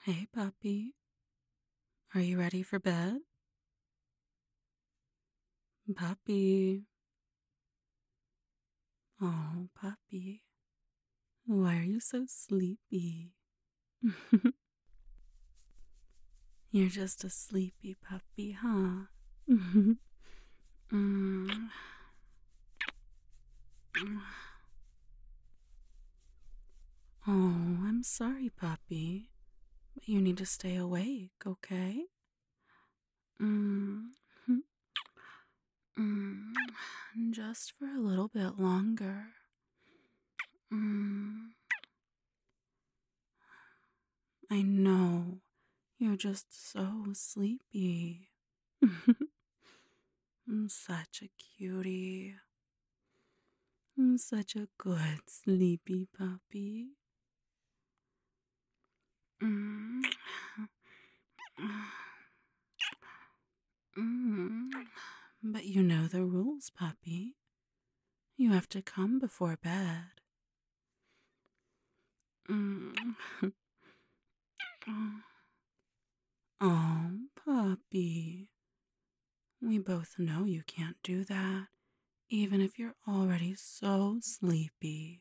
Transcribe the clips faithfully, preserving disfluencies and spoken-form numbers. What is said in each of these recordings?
Hey, puppy. Are you ready for bed? Puppy. Oh, puppy. Why are you so sleepy? You're just a sleepy puppy, huh? Mm. Oh, I'm sorry, puppy, but you need to stay awake, okay? Mm. Mm. Just for a little bit longer. Mm. I know. You're just so sleepy. I'm such a cutie. I'm such a good sleepy puppy. Mm. Mm. But you know the rules, puppy. You have to come before bed. Mm. Oh, puppy. We both know you can't do that, even if you're already so sleepy.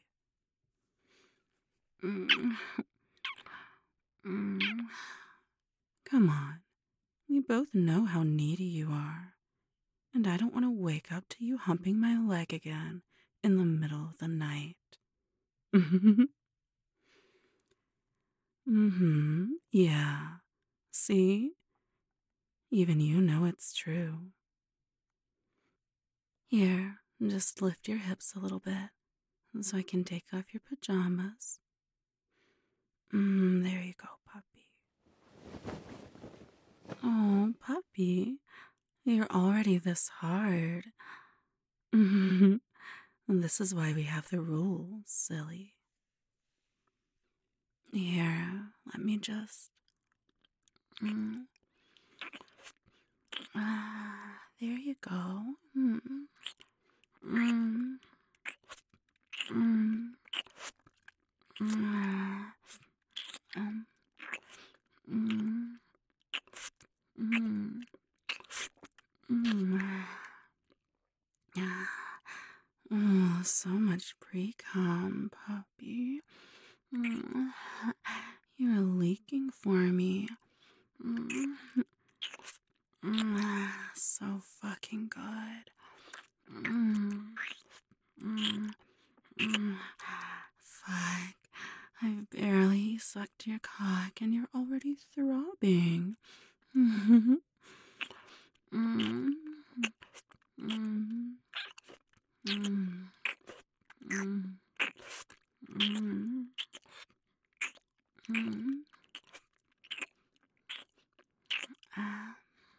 Mm. Mm. Come on. We both know how needy you are, and I don't want to wake up to you humping my leg again in the middle of the night. Mm-hmm. Yeah. See? Even you know it's true. Here, just lift your hips a little bit so I can take off your pajamas. Mm, there you go, puppy. Oh, puppy, you're already this hard. This is why we have the rules, silly. Here, let me just. Mm. Ah, there you go. Mm. Mm. Mm. Mm. Um. Mm. Mm. Mm. Ah. Oh, so much pre-com, puppy. Mm. You're leaking for me. Mm. Mm. So fucking good. Mm. Mm. Mm. Fuck. I've barely sucked your cock and you're already throbbing. Mm. Mm. Mm. Mm. Mm. Mm. Mm. Ah.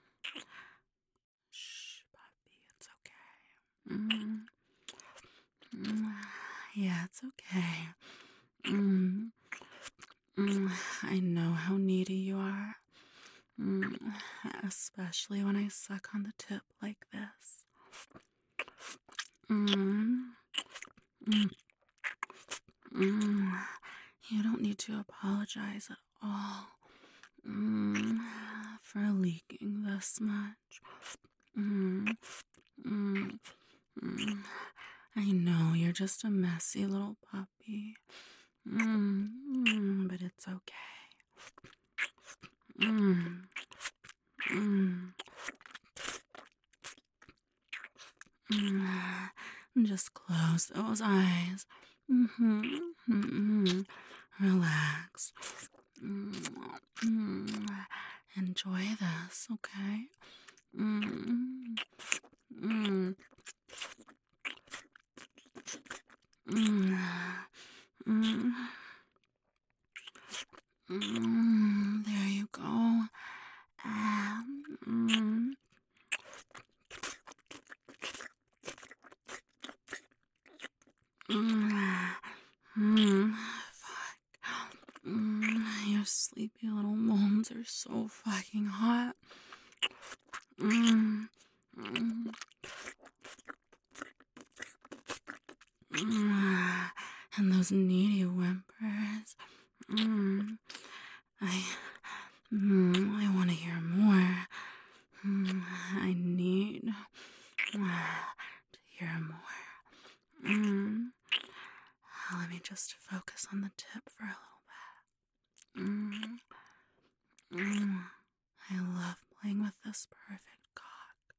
Shh, puppy, it's okay. Mm. Mm. Yeah, it's okay. Mm. Mm. I know how needy you are. Mm. Especially when I suck on the tip like this. Mm. Mm. Mm. You don't need to apologize at all. Mm. For leaking this much. Mm. Mm. Mm. I know you're just a messy little puppy. Mm. Mm. But it's okay. Mm. Mm. Mm. Just close those eyes. Mm-hmm. Mm-hmm. Relax. Mm. Enjoy this, okay? Mm. Mm. Mm. Mm. Mm. There you go. Ah. Mm. Mm. Mm. Fuck. Mm. Your sleepy little moans are so fucking hot. Mm. Mm. Mm. And those needy whimpers. Mm. I Mm, I want to hear more. Mm, I need uh, to hear more. Mm, let me just focus on the tip for a little bit. Mm, mm, I love playing with this perfect cock.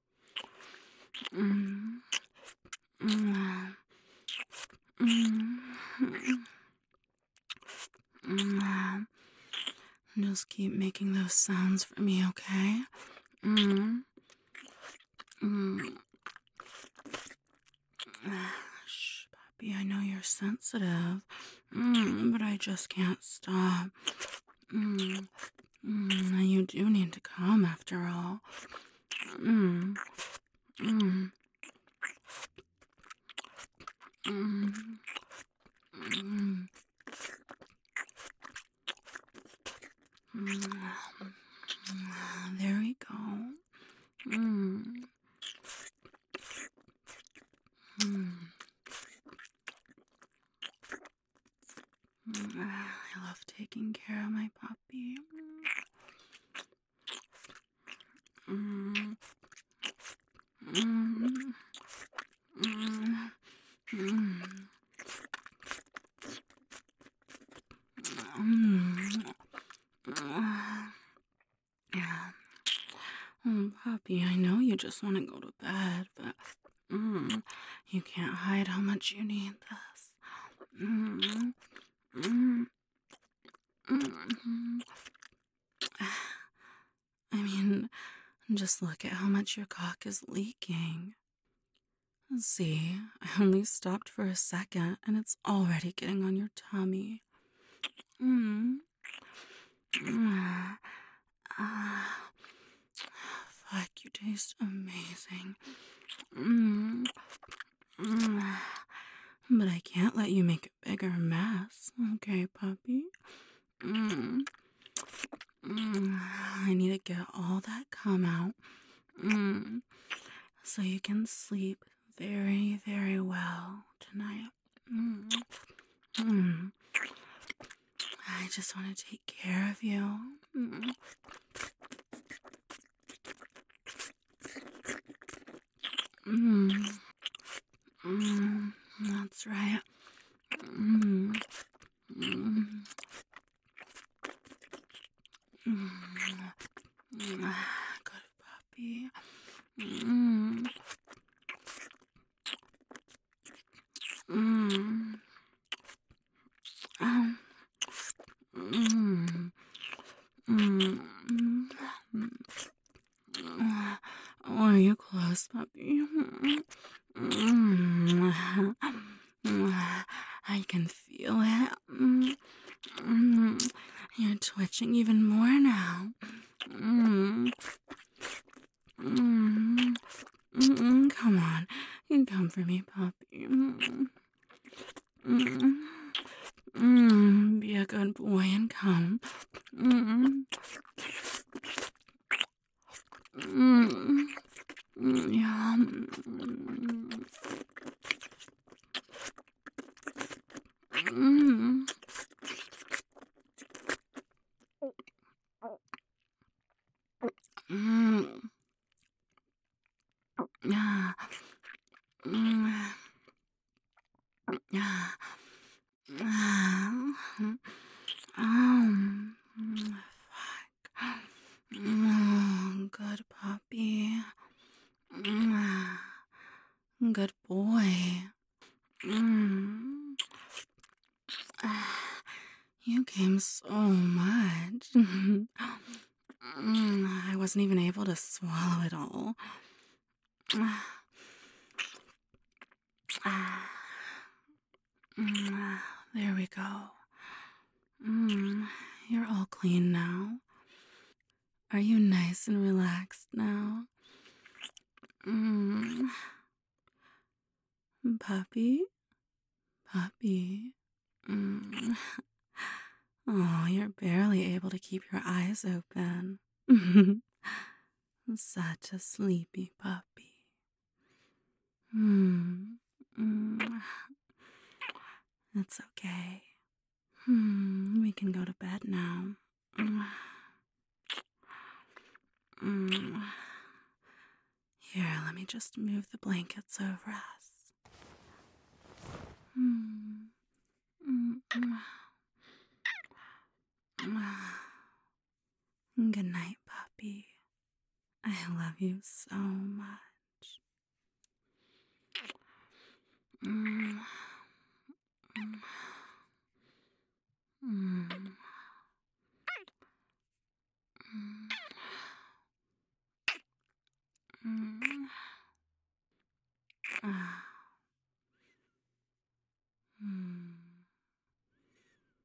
Mm, mm, mm, mm. Just keep making those sounds for me, okay? Mm, mm. Shh, puppy, I know you're sensitive, mm, but I just can't stop. Mm, mm, you do need to come after all. Mm, mm, mm, mm, mm. There we go. Mm, mm, mm. I love taking care of my puppy. Mm, mm, mm, mm, mm. Yeah. Oh, puppy, I know you just want to go to bed, but mm, you can't hide how much you need this. Mm, mm, mm. I mean, just look at how much your cock is leaking. See, I only stopped for a second and it's already getting on your tummy. Mm. Mm. Ah. Fuck, you taste amazing. Mm. Mm. But I can't let you make a bigger mess, okay, puppy? Mm. Mm. I need to get all that cum out. Mm. So you can sleep very, very well tonight. Mm. Mm. I just want to take care of you. Mm. Mm. Mm. That's right. Mm. Mm. Mm. Mm. Good puppy. Mm. Mm. Um. Mm. Mm. Mm. Oh, are you close, puppy? Mm. I can feel it. Mm. Mm. You're twitching even more now. Mm. Mm. Mm. Come on. You come for me, puppy. Mm. Mm. Mm. Be a good boy and come. Mm. Mm. Mm. Yeah. Mm. Mm. Yeah. Mm. Yeah. Um. Fuck. Mm, good puppy. Mm, good boy. Mm. You came so much. Mm, I wasn't even able to swallow it all. Mm, there we go. Mm, you're all clean now. Are you nice and relaxed now? Mm, puppy? Puppy? Mm. Oh, you're barely able to keep your eyes open. Such a sleepy puppy. Hmm. Mm. It's okay. Hmm. We can go to bed now. Mm. just move the blankets over us. Mm. Mm. Good night, puppy. I love you so much.